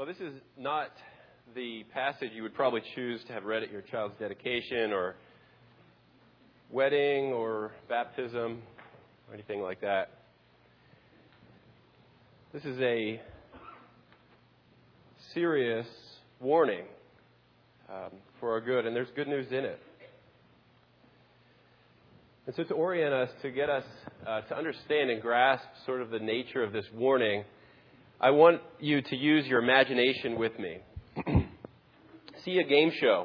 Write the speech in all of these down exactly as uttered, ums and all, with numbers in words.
Well, this is not the passage you would probably choose to have read at your child's dedication or wedding or baptism or anything like that. This is a serious warning um, for our good, and there's good news in it. And so to orient us, to get us uh, to understand and grasp sort of the nature of this warning, I want you to use your imagination with me. See a game show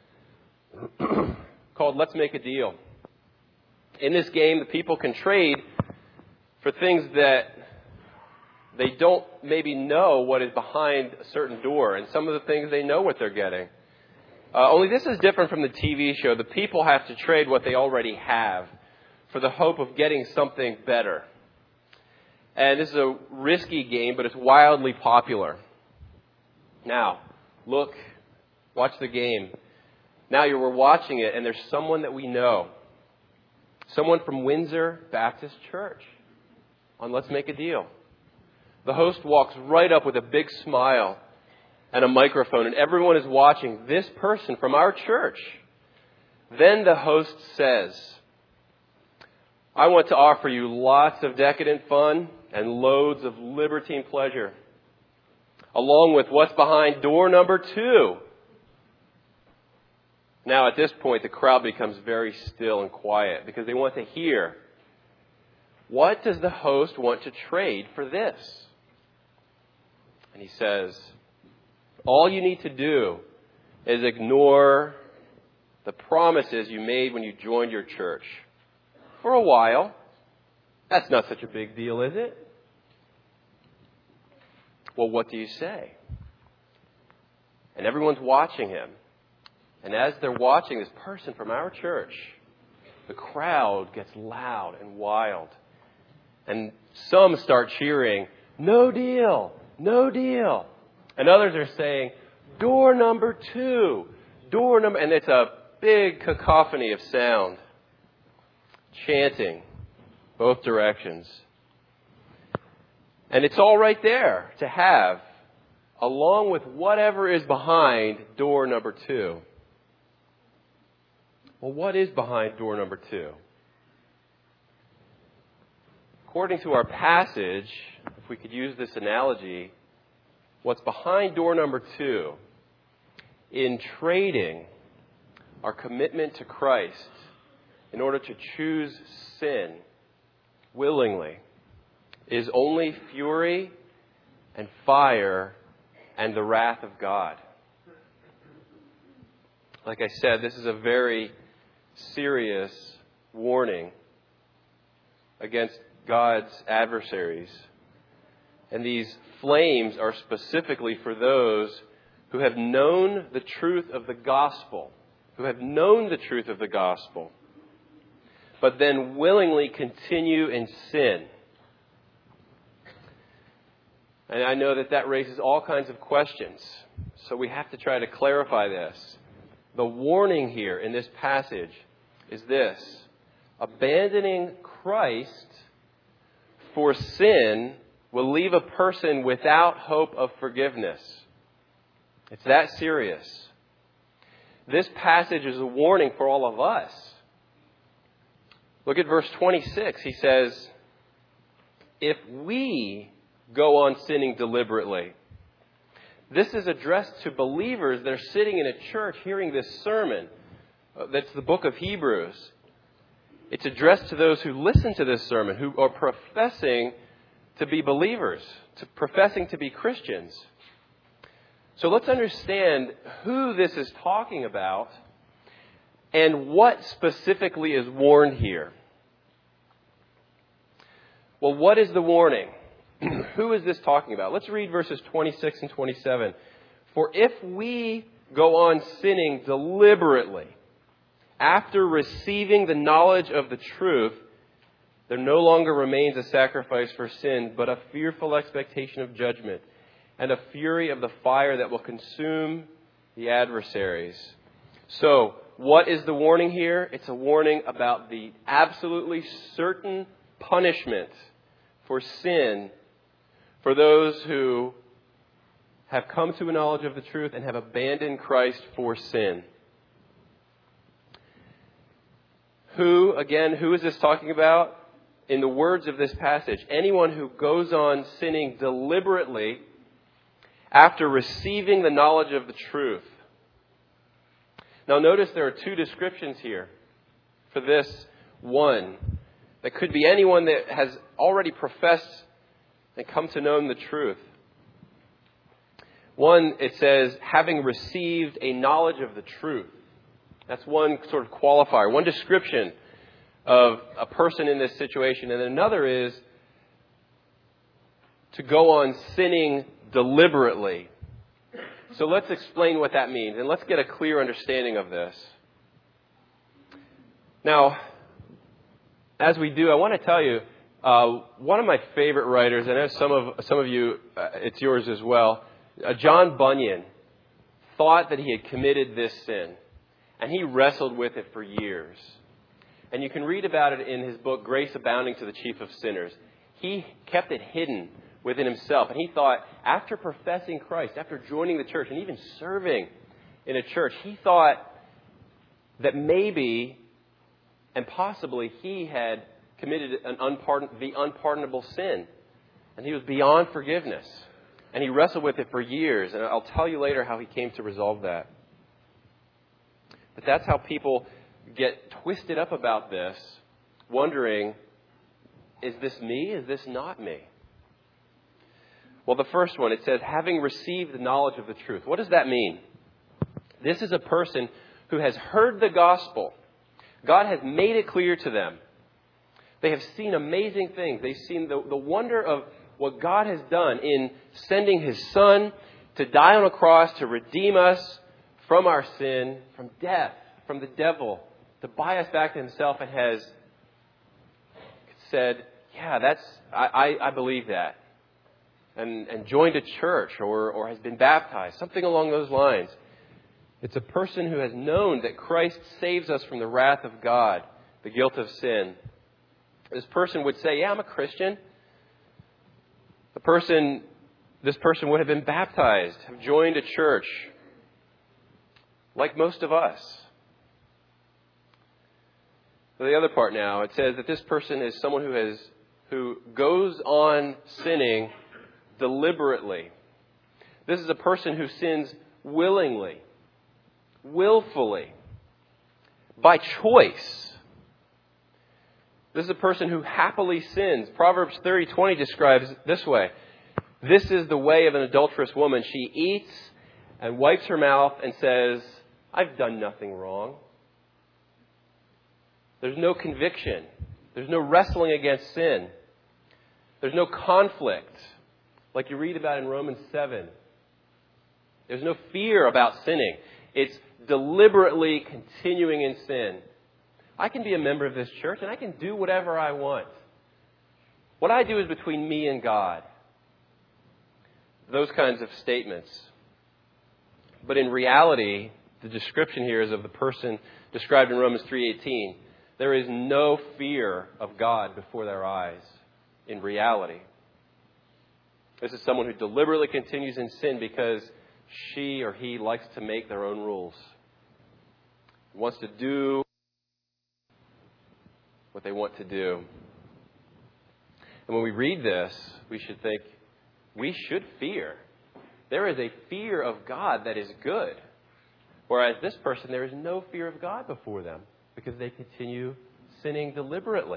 called Let's Make a Deal. In this game, the people can trade for things that they don't maybe know what is behind a certain door, and some of the things they know what they're getting. Uh, only this is different from the T V show. The people have to trade what they already have for the hope of getting something better. And this is a risky game, but it's wildly popular. Now, look, watch the game. Now you're, we're watching it, and there's someone that we know. Someone from Windsor Baptist Church on Let's Make a Deal. The host walks right up with a big smile and a microphone, and everyone is watching this person from our church. Then the host says, I want to offer you lots of decadent fun and loads of libertine pleasure, along with what's behind door number two. Now, at this point, the crowd becomes very still and quiet because they want to hear, what does the host want to trade for this? And he says, all you need to do is ignore the promises you made when you joined your church. For a while. That's not such a big deal, is it? Well, what do you say? And everyone's watching him. And as they're watching this person from our church, the crowd gets loud and wild. And some start cheering, no deal, no deal. And others are saying, door number two, door number, and it's a big cacophony of sound, chanting both directions. And it's all right there to have, along with whatever is behind door number two. Well, what is behind door number two? According to our passage, if we could use this analogy, what's behind door number two in trading our commitment to Christ in order to choose sin willingly is only fury and fire and the wrath of God. Like I said, this is a very serious warning against God's adversaries. And these flames are specifically for those who have known the truth of the gospel, who have known the truth of the gospel, but then willingly continue in sin. And I know that that raises all kinds of questions, so we have to try to clarify this. The warning here in this passage is this: abandoning Christ for sin will leave a person without hope of forgiveness. It's that serious. This passage is a warning for all of us. Look at verse twenty-six. He says, if we go on sinning deliberately. This is addressed to believers that are sitting in a church hearing this sermon. That's the book of Hebrews. It's addressed to those who listen to this sermon, who are professing to be believers, to professing to be Christians. So let's understand who this is talking about and what specifically is warned here. Well, what is the warning? Who is this talking about? Let's read verses twenty-six and twenty-seven. For if we go on sinning deliberately, after receiving the knowledge of the truth, there no longer remains a sacrifice for sin, but a fearful expectation of judgment and a fury of the fire that will consume the adversaries. So, what is the warning here? It's a warning about the absolutely certain punishment for sin for those who have come to a knowledge of the truth and have abandoned Christ for sin. Who, again, who is this talking about? In the words of this passage, anyone who goes on sinning deliberately after receiving the knowledge of the truth. Now notice there are two descriptions here for this one. That could be anyone that has already professed and come to know the truth. One, it says, having received a knowledge of the truth. That's one sort of qualifier, one description of a person in this situation. And another is to go on sinning deliberately. So let's explain what that means, and let's get a clear understanding of this. Now, as we do, I want to tell you, uh, one of my favorite writers, I know some of some of you, uh, it's yours as well, uh, John Bunyan, thought that he had committed this sin, and he wrestled with it for years. And you can read about it in his book, Grace Abounding to the Chief of Sinners. He kept it hidden within himself, and he thought, after professing Christ, after joining the church, and even serving in a church, he thought that maybe and possibly he had committed an unpardon, the unpardonable sin. And he was beyond forgiveness. And he wrestled with it for years. And I'll tell you later how he came to resolve that. But that's how people get twisted up about this, wondering, is this me? Is this not me? Well, the first one, it says, having received the knowledge of the truth. What does that mean? This is a person who has heard the gospel. God has made it clear to them. They have seen amazing things. They've seen the, the wonder of what God has done in sending His Son to die on a cross to redeem us from our sin, from death, from the devil, to buy us back to Himself, and has said, yeah, that's I, I, I believe that. And, and joined a church or, or has been baptized, something along those lines. It's a person who has known that Christ saves us from the wrath of God, the guilt of sin. This person would say, yeah, I'm a Christian. The person, this person would have been baptized, have joined a church, like most of us. So the other part now, it says that this person is someone who has, who goes on sinning deliberately. This is a person who sins willingly. Willfully, by choice. This is a person who happily sins. Proverbs thirty twenty describes it this way. This is the way of an adulterous woman. She eats and wipes her mouth and says, I've done nothing wrong. There's no conviction. There's no wrestling against sin. There's no conflict, like you read about in Romans seven. There's no fear about sinning. It's deliberately continuing in sin. I can be a member of this church and I can do whatever I want. What I do is between me and God. Those kinds of statements. But in reality, the description here is of the person described in Romans three eighteen. There is no fear of God before their eyes in reality. This is someone who deliberately continues in sin because she or he likes to make their own rules. Wants to do what they want to do. And when we read this, we should think, we should fear. There is a fear of God that is good. Whereas this person, there is no fear of God before them because they continue sinning deliberately.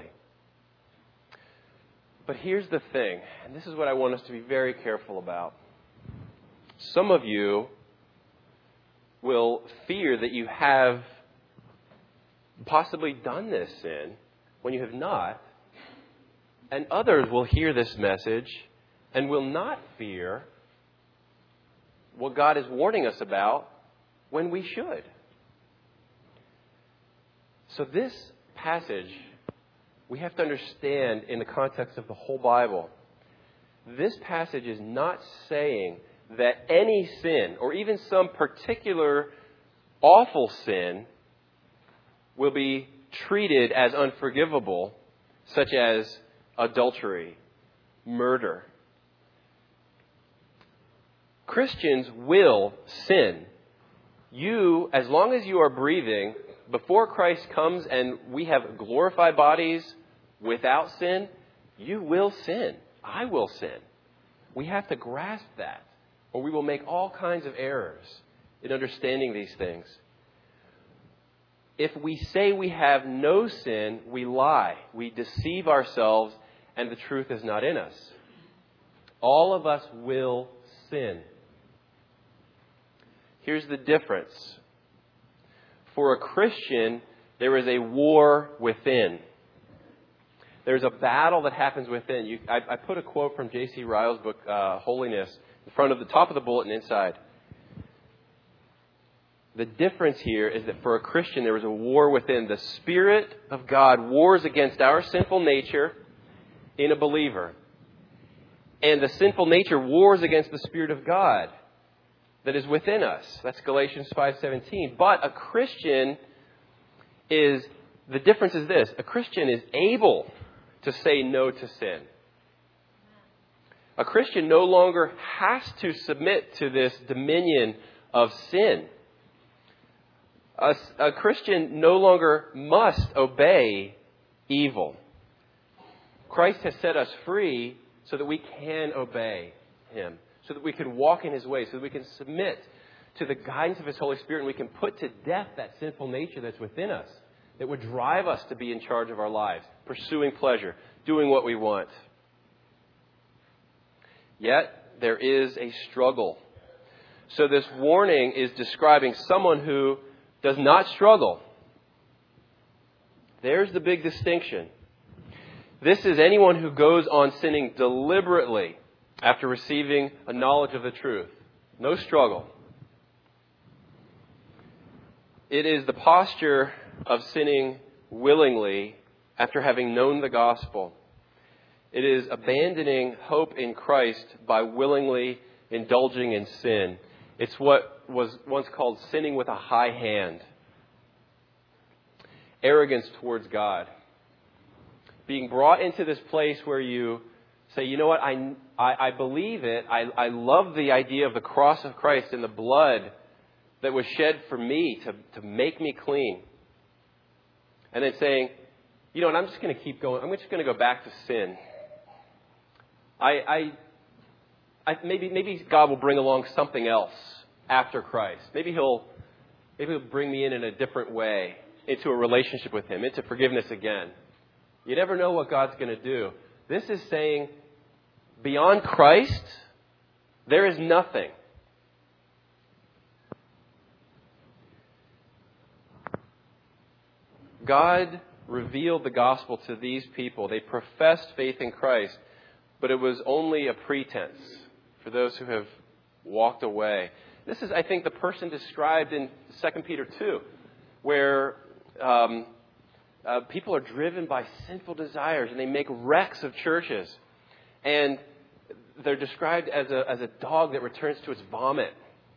But here's the thing, and this is what I want us to be very careful about. Some of you will fear that you have possibly done this sin when you have not. And others will hear this message and will not fear what God is warning us about when we should. So this passage, we have to understand in the context of the whole Bible. This passage is not saying that any sin, or even some particular awful sin, will be treated as unforgivable, such as adultery, murder. Christians will sin. You, as long as you are breathing, before Christ comes and we have glorified bodies without sin, you will sin. I will sin. We have to grasp that, or we will make all kinds of errors in understanding these things. If we say we have no sin, we lie. We deceive ourselves, and the truth is not in us. All of us will sin. Here's the difference. For a Christian, there is a war within. There's a battle that happens within. You, I, I put a quote from J C Ryle's book, uh, Holiness, in front of the top of the bulletin inside. The difference here is that for a Christian, there is a war within. The Spirit of God wars against our sinful nature in a believer. And the sinful nature wars against the Spirit of God that is within us. That's Galatians five seventeen. But a Christian is, the difference is this. A Christian is able to say no to sin. A Christian no longer has to submit to this dominion of sin. A, a Christian no longer must obey evil. Christ has set us free so that we can obey Him, so that we can walk in His ways, so that we can submit to the guidance of His Holy Spirit, and we can put to death that sinful nature that's within us that would drive us to be in charge of our lives, pursuing pleasure, doing what we want. Yet, there is a struggle. So this warning is describing someone who does not struggle. There's the big distinction. This is anyone who goes on sinning deliberately after receiving a knowledge of the truth. No struggle. It is the posture of sinning willingly after having known the gospel. It is abandoning hope in Christ by willingly indulging in sin. It's what was once called sinning with a high hand. Arrogance towards God. Being brought into this place where you say, you know what, I, I, I believe it. I, I love the idea of the cross of Christ and the blood that was shed for me to, to make me clean. And then saying, you know what, I'm just going to keep going. I'm just going to go back to sin. I, I, I maybe maybe God will bring along something else after Christ. Maybe He'll maybe He'll bring me in in a different way into a relationship with Him, into forgiveness again. You never know what God's going to do. This is saying, beyond Christ, there is nothing. God revealed the gospel to these people. They professed faith in Christ, but it was only a pretense for those who have walked away. This is, I think, the person described in Second Peter two, where um, uh, people are driven by sinful desires and they make wrecks of churches. And they're described as a, as a dog that returns to its vomit.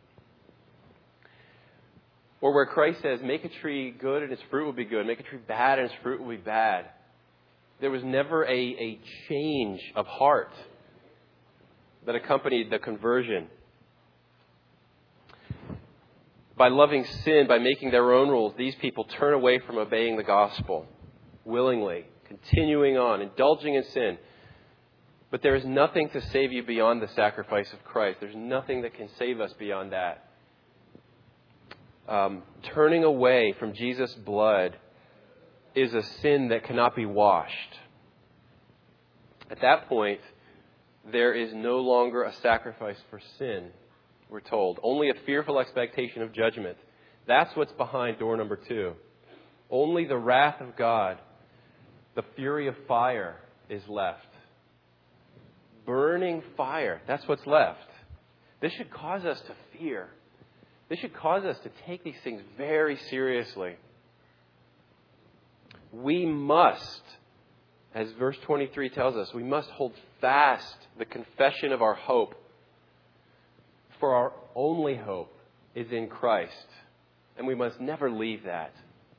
Or where Christ says, make a tree good and its fruit will be good. Make a tree bad and its fruit will be bad. There was never a, a change of heart that accompanied the conversion. By loving sin, by making their own rules, these people turn away from obeying the gospel willingly, continuing on, indulging in sin. But there is nothing to save you beyond the sacrifice of Christ. There's nothing that can save us beyond that. Um, turning away from Jesus' blood is a sin that cannot be washed. At that point, there is no longer a sacrifice for sin, we're told. Only a fearful expectation of judgment. That's what's behind door number two. Only the wrath of God, the fury of fire, is left. Burning fire, that's what's left. This should cause us to fear. This should cause us to take these things very seriously. We must, as verse twenty-three tells us, we must hold fast the confession of our hope. For our only hope is in Christ. And we must never leave that.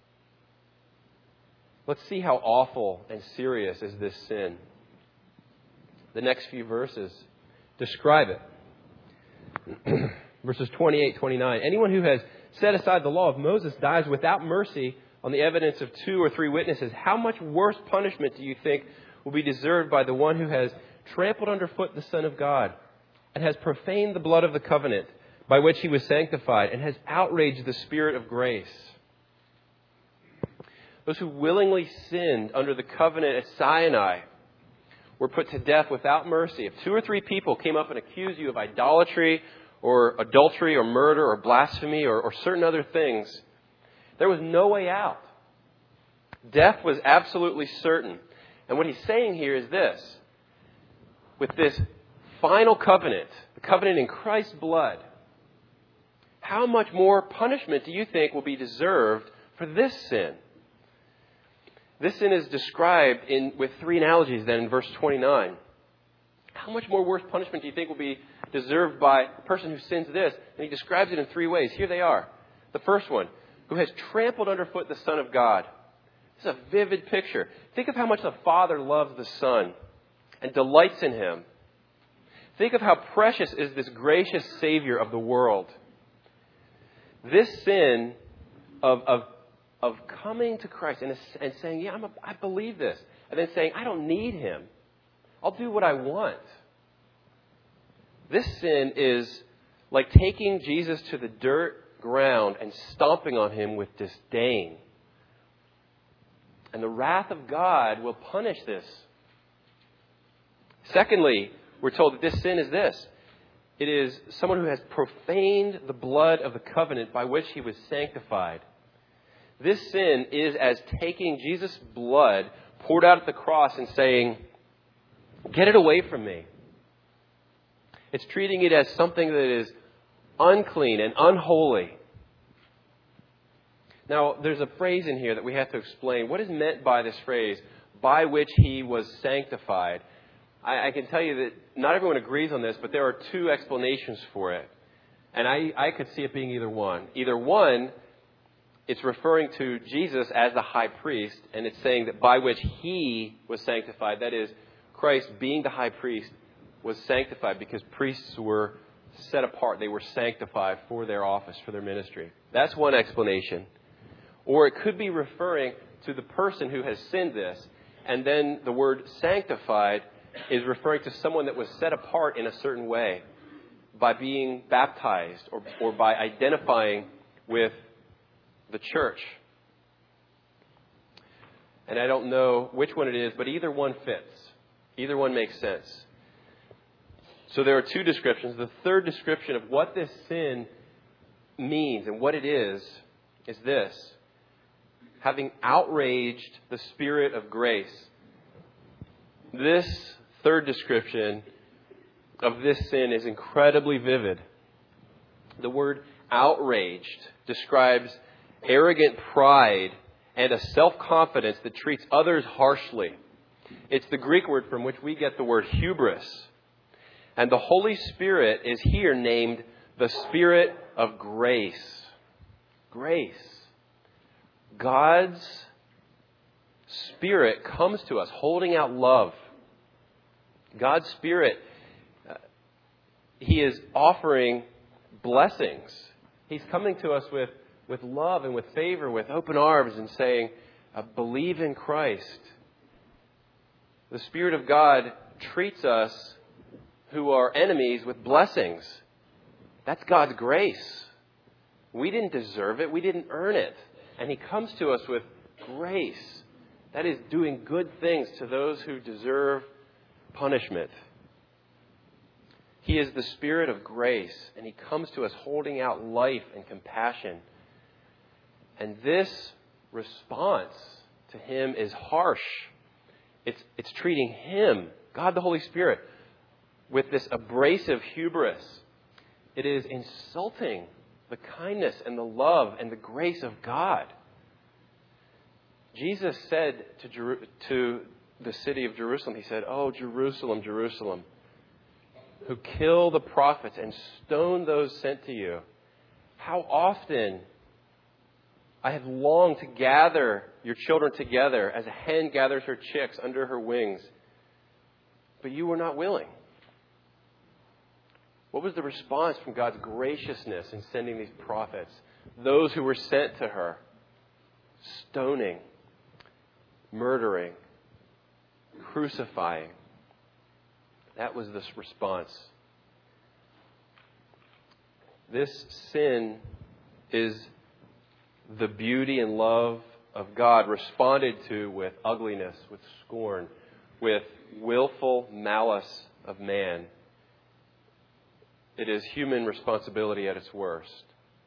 Let's see how awful and serious is this sin. The next few verses describe it. Verses twenty-eight, twenty-nine. Anyone who has set aside the law of Moses dies without mercy on the evidence of two or three witnesses. How much worse punishment do you think will be deserved by the one who has trampled underfoot the Son of God and has profaned the blood of the covenant by which he was sanctified and has outraged the Spirit of grace? Those who willingly sinned under the covenant at Sinai were put to death without mercy. If two or three people came up and accused you of idolatry or adultery or murder or blasphemy or, or certain other things, there was no way out. Death was absolutely certain. And what he's saying here is this. With this final covenant, the covenant in Christ's blood, how much more punishment do you think will be deserved for this sin? This sin is described in with three analogies then in verse twenty-nine. How much more worse punishment do you think will be deserved by a person who sins this? And he describes it in three ways. Here they are. The first one, who has trampled underfoot the Son of God. This is a vivid picture. Think of how much the Father loves the Son and delights in him. Think of how precious is this gracious Savior of the world. This sin of, of, of coming to Christ and, and saying, yeah, I'm a, I believe this. And then saying, I don't need him. I'll do what I want. This sin is like taking Jesus to the dirt ground and stomping on him with disdain. And the wrath of God will punish this. Secondly, we're told that this sin is this. It is someone who has profaned the blood of the covenant by which he was sanctified. This sin is as taking Jesus' blood poured out at the cross and saying, get it away from me. It's treating it as something that is unclean and unholy. Now, there's a phrase in here that we have to explain. What is meant by this phrase, by which he was sanctified? I, I can tell you that not everyone agrees on this, but there are two explanations for it. And I, I could see it being either one. Either one, it's referring to Jesus as the high priest, and it's saying that by which he was sanctified. That is, Christ being the high priest was sanctified because priests were set apart. They were sanctified for their office, for their ministry. That's one explanation. Or it could be referring to the person who has sinned this, and then the word sanctified is referring to someone that was set apart in a certain way by being baptized or, or by identifying with the church. And I don't know which one it is, but either one fits. Either one makes sense. So there are two descriptions. The third description of what this sin means and what it is, is this. Having outraged the Spirit of grace. This third description of this sin is incredibly vivid. The word outraged describes arrogant pride and a self-confidence that treats others harshly. It's the Greek word from which we get the word hubris. And the Holy Spirit is here named the Spirit of grace. Grace. God's Spirit comes to us holding out love. God's Spirit, uh, He is offering blessings. He's coming to us with, with love and with favor, with open arms and saying, uh, believe in Christ. The Spirit of God treats us who are enemies with blessings. That's God's grace. We didn't deserve it. We didn't earn it. And He comes to us with grace. That is doing good things to those who deserve punishment. He is the Spirit of grace, and He comes to us holding out life and compassion. And this response to Him is harsh. It's, it's treating Him, God the Holy Spirit, with this abrasive hubris. It is insulting the kindness and the love and the grace of God. Jesus said to, Jeru- to the city of Jerusalem, He said, "Oh, Jerusalem, Jerusalem, who kill the prophets and stone those sent to you. How often I have longed to gather your children together as a hen gathers her chicks under her wings, but you were not willing." What was the response from God's graciousness in sending these prophets? Those who were sent to her, stoning, murdering, crucifying. That was this response. This sin is the beauty and love of God responded to with ugliness, with scorn, with willful malice of man. It is human responsibility at its worst.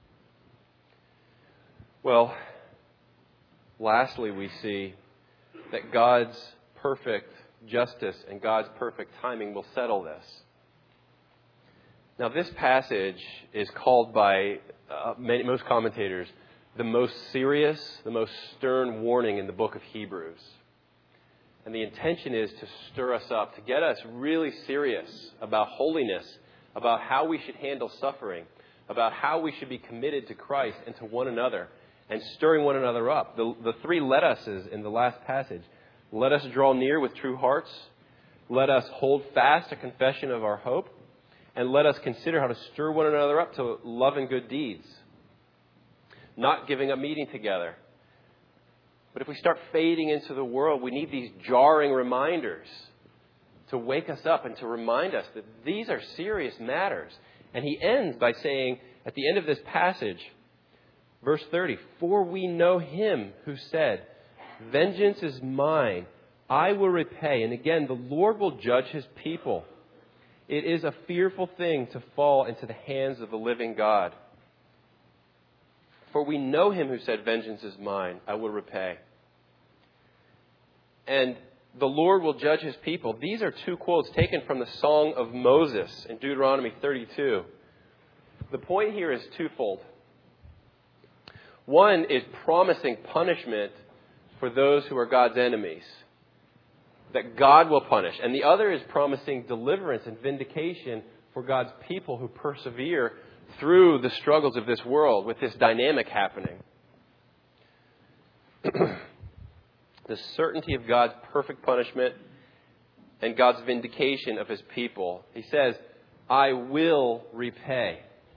Well, lastly, we see that God's perfect justice and God's perfect timing will settle this. Now, this passage is called by uh, many, most commentators the most serious, the most stern warning in the book of Hebrews. And the intention is to stir us up, to get us really serious about holiness, about how we should handle suffering, about how we should be committed to Christ and to one another, and stirring one another up. The, the three let us's in the last passage. Let us draw near with true hearts. Let us hold fast a confession of our hope. And let us consider how to stir one another up to love and good deeds. Not giving up meeting together. But if we start fading into the world, we need these jarring reminders to wake us up and to remind us that these are serious matters. And he ends by saying, at the end of this passage, verse thirty, for we know him who said, vengeance is mine, I will repay. And again, the Lord will judge his people. It is a fearful thing to fall into the hands of the living God. For we know him who said, vengeance is mine, I will repay. And the Lord will judge his people. These are two quotes taken from the Song of Moses in Deuteronomy thirty-two. The point here is twofold. One is promising punishment for those who are God's enemies, that God will punish. And the other is promising deliverance and vindication for God's people who persevere through the struggles of this world with this dynamic happening. The certainty of God's perfect punishment and God's vindication of his people. He says, I will repay.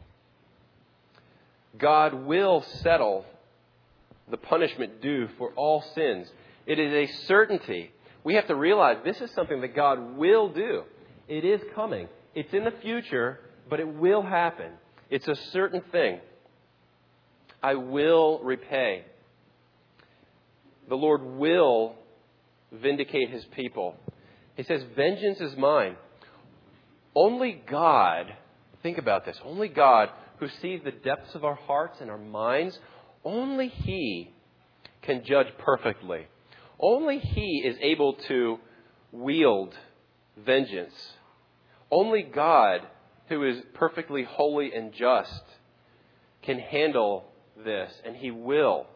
God will settle the punishment due for all sins. It is a certainty. We have to realize this is something that God will do. It is coming. It's in the future, but it will happen. It's a certain thing. I will repay. The Lord will vindicate his people. He says, vengeance is mine. Only God, think about this, only God who sees the depths of our hearts and our minds, only he can judge perfectly. Only he is able to wield vengeance. Only God, who is perfectly holy and just, can handle this, and he will.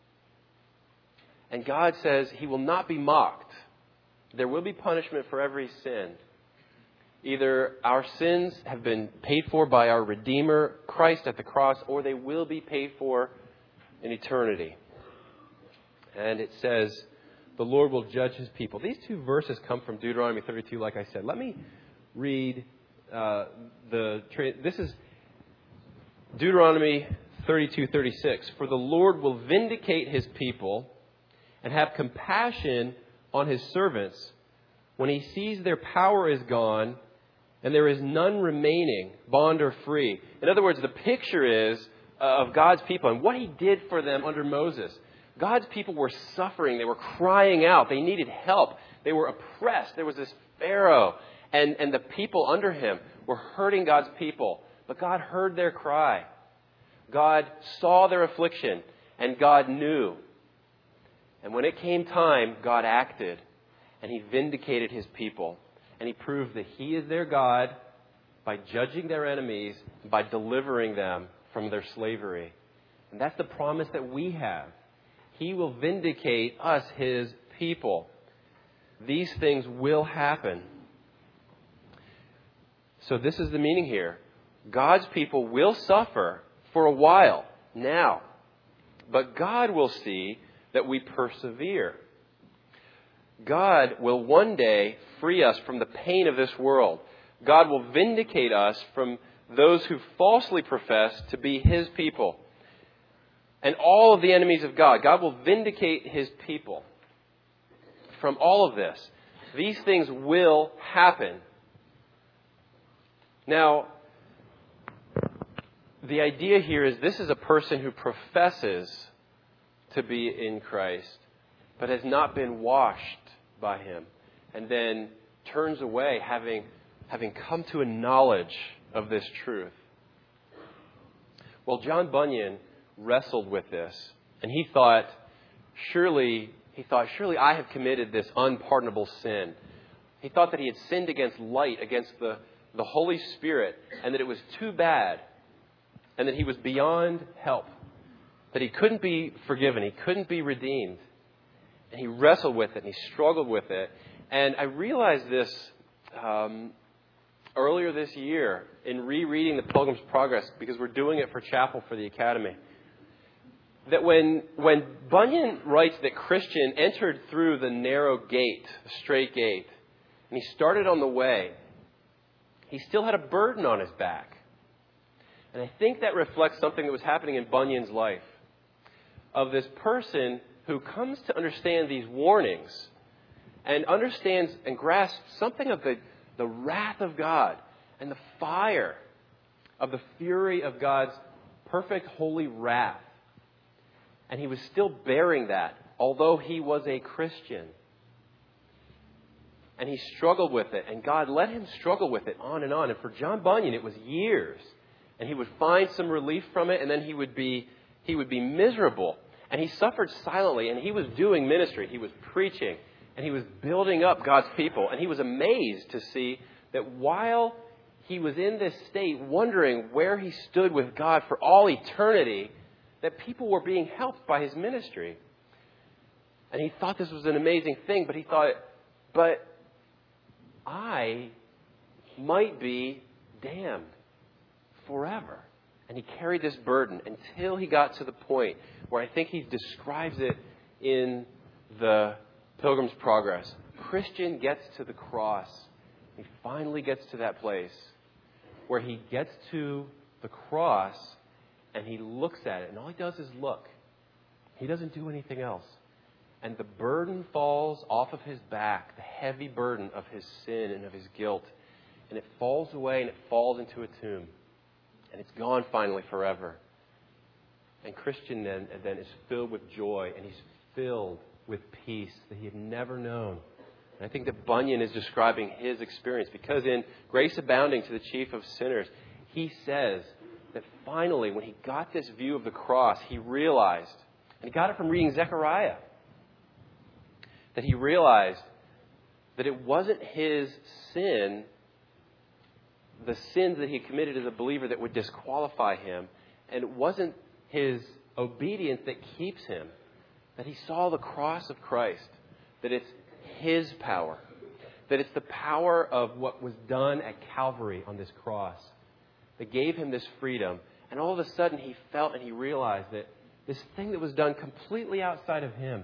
And God says he will not be mocked. There will be punishment for every sin. Either our sins have been paid for by our Redeemer, Christ at the cross, or they will be paid for in eternity. And it says, the Lord will judge his people. These two verses come from Deuteronomy thirty-two, like I said. Let me read uh, the... This is Deuteronomy thirty-two thirty-six. For the Lord will vindicate his people and have compassion on his servants when he sees their power is gone and there is none remaining, bond or free. In other words, the picture is uh, of God's people and what he did for them under Moses. God's people were suffering. They were crying out. They needed help. They were oppressed. There was this Pharaoh, and, and the people under him were hurting God's people. But God heard their cry. God saw their affliction, and God knew. And when it came time, God acted, and he vindicated his people. And he proved that he is their God by judging their enemies, by delivering them from their slavery. And that's the promise that we have. He will vindicate us, his people. These things will happen. So this is the meaning here. God's people will suffer for a while now. But God will see that we persevere. God will one day free us from the pain of this world. God will vindicate us from those who falsely profess to be His people. And all of the enemies of God. God will vindicate His people from all of this. These things will happen. Now, the idea here is this is a person who professes to be in Christ, but has not been washed by Him, and then turns away having, having come to a knowledge of this truth. Well, John Bunyan wrestled with this, and he thought, surely, he thought, surely I have committed this unpardonable sin. He thought that he had sinned against light, against the, the Holy Spirit, and that it was too bad, and that he was beyond help, that he couldn't be forgiven, he couldn't be redeemed. And he wrestled with it, and he struggled with it. And I realized this um, earlier this year in rereading the Pilgrim's Progress, because we're doing it for Chapel for the Academy. That when when Bunyan writes that Christian entered through the narrow gate, the straight gate, and he started on the way, he still had a burden on his back. And I think that reflects something that was happening in Bunyan's life, of this person who comes to understand these warnings and understands and grasps something of the, the wrath of God and the fire of the fury of God's perfect holy wrath. And he was still bearing that, although he was a Christian. And he struggled with it, and God let him struggle with it on and on. And for John Bunyan, it was years. And he would find some relief from it, and then he would be he would be miserable. And he suffered silently, and he was doing ministry. He was preaching, and he was building up God's people. And he was amazed to see that while he was in this state, wondering where he stood with God for all eternity, that people were being helped by his ministry. And he thought this was an amazing thing, but he thought, but I might be damned forever. And he carried this burden until he got to the point where I think he describes it in the Pilgrim's Progress. Christian gets to the cross. He finally gets to that place where he gets to the cross and he looks at it. And all he does is look. He doesn't do anything else. And the burden falls off of his back, the heavy burden of his sin and of his guilt. And it falls away and it falls into a tomb. And it's gone finally forever. And Christian then, then is filled with joy, and he's filled with peace that he had never known. And I think that Bunyan is describing his experience, because in Grace Abounding to the Chief of Sinners, he says that finally, when he got this view of the cross, he realized, and he got it from reading Zechariah, that he realized that it wasn't his sin, the sins that he committed as a believer, that would disqualify him. And it wasn't his obedience that keeps him. That he saw the cross of Christ. That it's his power. That it's the power of what was done at Calvary on this cross that gave him this freedom. And all of a sudden he felt and he realized that this thing that was done completely outside of him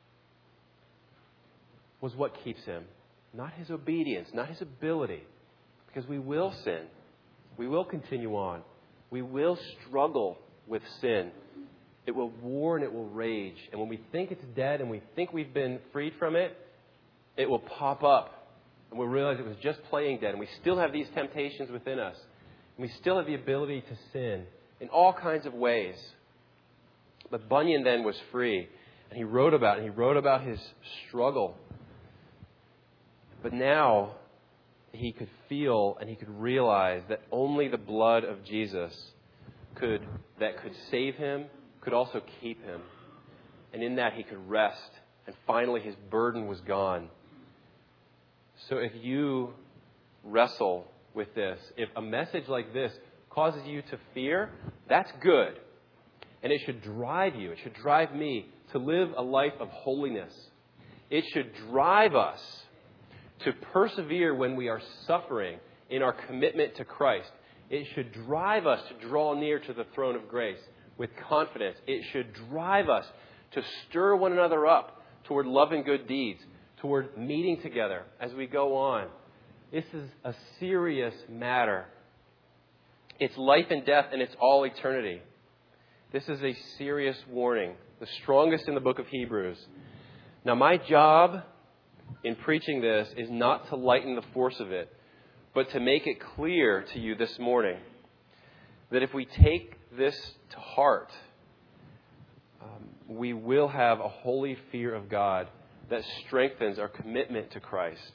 was what keeps him. Not his obedience, not his ability. Because we will sin. We will continue on. We will struggle with sin. It will war and it will rage. And when we think it's dead and we think we've been freed from it, it will pop up. And we'll realize it was just playing dead. And we still have these temptations within us. And we still have the ability to sin in all kinds of ways. But Bunyan then was free. And he wrote about it. And he wrote about his struggle. But now he could feel and he could realize that only the blood of Jesus could that could save him, could also keep him. And in that he could rest. And finally his burden was gone. So if you wrestle with this, if a message like this causes you to fear, that's good. And it should drive you, it should drive me to live a life of holiness. It should drive us to persevere when we are suffering in our commitment to Christ. It should drive us to draw near to the throne of grace with confidence. It should drive us to stir one another up toward love and good deeds, toward meeting together as we go on, This is a serious matter. It's life and death, and it's all eternity. This is a serious warning, the strongest in the book of Hebrews. Now, my job in preaching this is not to lighten the force of it, but to make it clear to you this morning that if we take this to heart, um, we will have a holy fear of God that strengthens our commitment to Christ.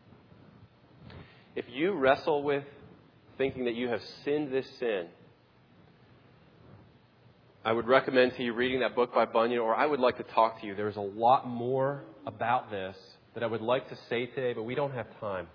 If you wrestle with thinking that you have sinned this sin, I would recommend to you reading that book by Bunyan, or I would like to talk to you. There's a lot more about this that I would like to say today, but we don't have time.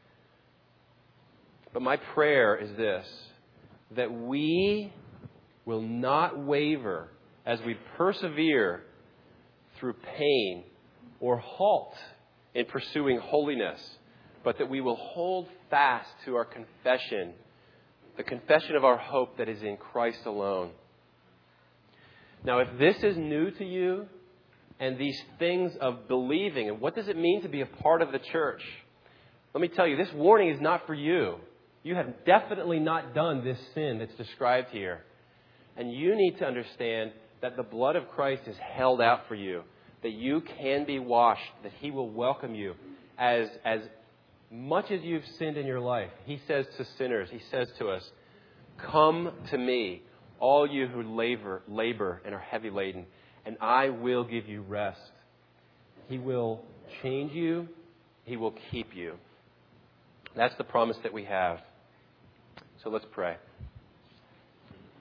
But my prayer is this, that we will not waver as we persevere through pain or halt in pursuing holiness, but that we will hold fast to our confession, the confession of our hope that is in Christ alone. Now, if this is new to you, and these things of believing, and what does it mean to be a part of the church? Let me tell you, this warning is not for you. You have definitely not done this sin that's described here. And you need to understand that the blood of Christ is held out for you, that you can be washed, that He will welcome you as, as much as you've sinned in your life. He says to sinners, He says to us, "Come to me, all you who labor, labor and are heavy laden, and I will give you rest." He will change you. He will keep you. That's the promise that we have. So let's pray.